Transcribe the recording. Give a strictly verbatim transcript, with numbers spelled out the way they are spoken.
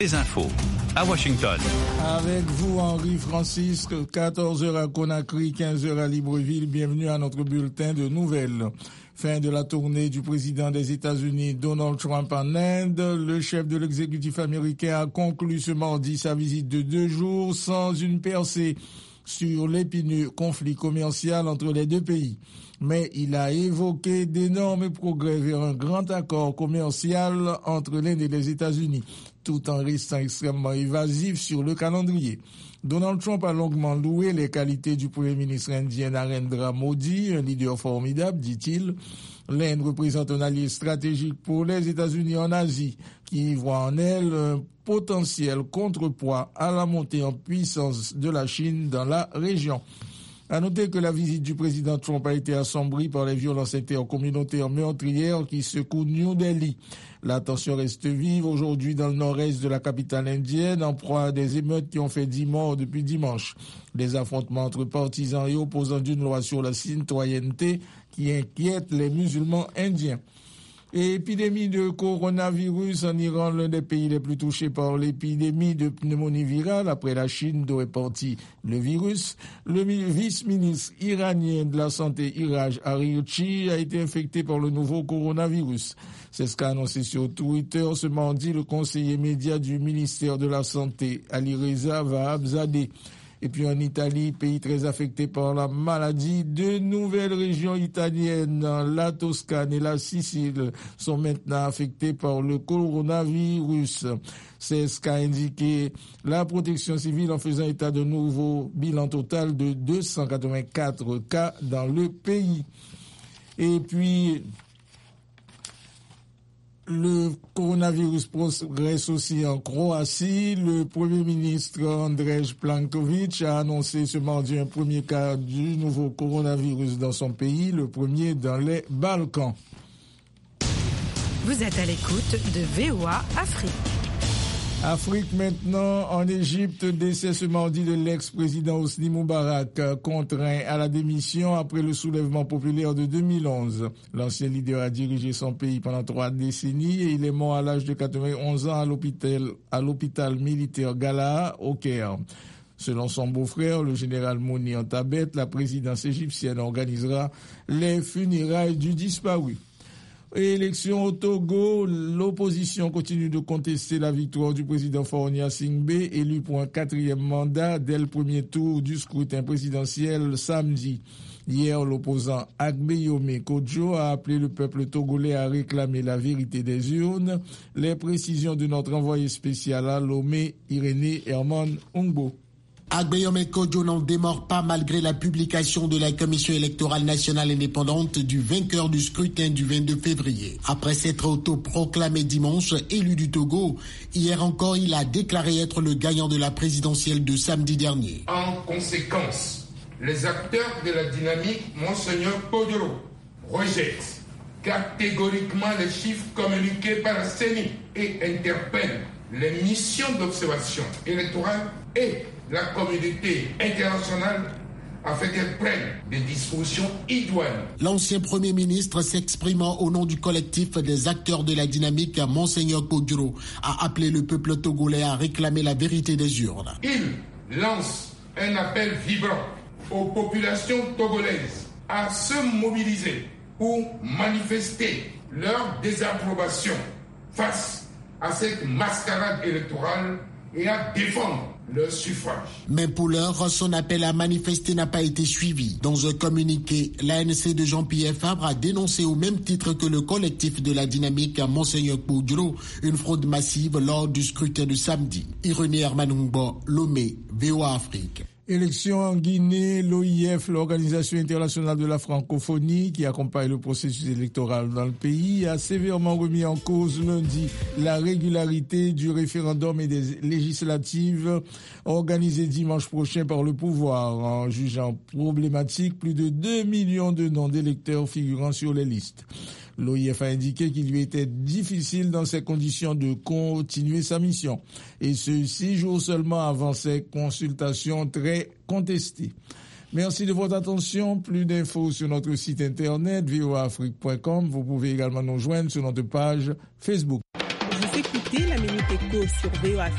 Les infos à Washington. Avec vous, Henri Francis, quatorze heures à Conakry, quinze heures à Libreville. Bienvenue à notre bulletin de nouvelles. Fin de la tournée du président des États-Unis, Donald Trump, en Inde. Le chef de l'exécutif américain a conclu ce mardi sa visite de deux jours sans une percée sur l'épineux conflit commercial entre les deux pays. Mais il a évoqué d'énormes progrès vers un grand accord commercial entre l'Inde et les États-Unis, tout en restant extrêmement évasif sur le calendrier. Donald Trump a longuement loué les qualités du Premier ministre indien Narendra Modi, un leader formidable, dit-il. L'Inde représente un allié stratégique pour les États-Unis en Asie, qui voit en elle un potentiel contrepoids à la montée en puissance de la Chine dans la région. À noter que la visite du président Trump a été assombrie par les violences intercommunautaires meurtrières qui secouent New Delhi. La tension reste vive aujourd'hui dans le nord-est de la capitale indienne, en proie à des émeutes qui ont fait dix morts depuis dimanche. Des affrontements entre partisans et opposants d'une loi sur la citoyenneté qui inquiète les musulmans indiens. Et épidémie de coronavirus en Iran, l'un des pays les plus touchés par l'épidémie de pneumonie virale après la Chine d'où est parti le virus. Le vice-ministre iranien de la santé Iraj Arichi a été infecté par le nouveau coronavirus. C'est ce qu'a annoncé sur Twitter ce mardi le conseiller média du ministère de la Santé, Alireza Vahabzadeh. Et puis en Italie, pays très affecté par la maladie, deux nouvelles régions italiennes, la Toscane et la Sicile, sont maintenant affectées par le coronavirus. C'est ce qu'a indiqué la protection civile en faisant état de nouveau bilan total de deux cent quatre-vingt-quatre cas dans le pays. Et puis, le coronavirus progresse aussi en Croatie. Le Premier ministre Andrej Plenković a annoncé ce mardi un premier cas du nouveau coronavirus dans son pays, le premier dans les Balkans. Vous êtes à l'écoute de V O A Afrique. Afrique maintenant, en Égypte, décès ce mardi de l'ex-président Hosni Moubarak, contraint à la démission après le soulèvement populaire de deux mille onze. L'ancien leader a dirigé son pays pendant trois décennies et il est mort à l'âge de quatre-vingt-onze ans à l'hôpital, à l'hôpital militaire Galaha au Caire. Selon son beau-frère, le général Mouni Antabet, la présidence égyptienne organisera les funérailles du disparu. Élection au Togo, l'opposition continue de contester la victoire du président Faure Singbe, élu pour un quatrième mandat dès le premier tour du scrutin présidentiel samedi. Hier, l'opposant Agbeyome Kodjo a appelé le peuple togolais à réclamer la vérité des urnes. Les précisions de notre envoyé spécial à Lomé, Irénée Herman Ongbo. Agbeyome Kodjo n'en démord pas malgré la publication de la Commission électorale nationale indépendante du vainqueur du scrutin du vingt-deux février. Après s'être autoproclamé dimanche élu du Togo, hier encore il a déclaré être le gagnant de la présidentielle de samedi dernier. En conséquence, les acteurs de la dynamique, Monseigneur Kodjo, rejettent catégoriquement les chiffres communiqués par la C E N I et interpellent les missions d'observation électorale et la communauté internationale afin qu'elle prenne des dispositions idoines. L'ancien Premier ministre, s'exprimant au nom du collectif des acteurs de la dynamique, Monseigneur Kodjo, a appelé le peuple togolais à réclamer la vérité des urnes. Il lance un appel vibrant aux populations togolaises à se mobiliser pour manifester leur désapprobation face à cette mascarade électorale et à défendre leur suffrage. Mais pour l'heure, son appel à manifester n'a pas été suivi. Dans un communiqué, l'A N C de Jean-Pierre Fabre a dénoncé au même titre que le collectif de la dynamique à Monseigneur Kodjo une fraude massive lors du scrutin de samedi. Irénée Herman Ongbo, Lomé, V O A Afrique. Élection en Guinée, l'O I F, l'Organisation internationale de la francophonie, qui accompagne le processus électoral dans le pays, a sévèrement remis en cause lundi la régularité du référendum et des législatives organisées dimanche prochain par le pouvoir, en jugeant problématique plus de deux millions de noms d'électeurs figurant sur les listes. L'O I F a indiqué qu'il lui était difficile dans ces conditions de continuer sa mission, et ce six jours seulement avant ces consultations très contestées. Merci de votre attention. Plus d'infos sur notre site internet v o a afrique point com. Vous pouvez également nous joindre sur notre page Facebook. Vous écoutez écouter la Minute Éco sur V O A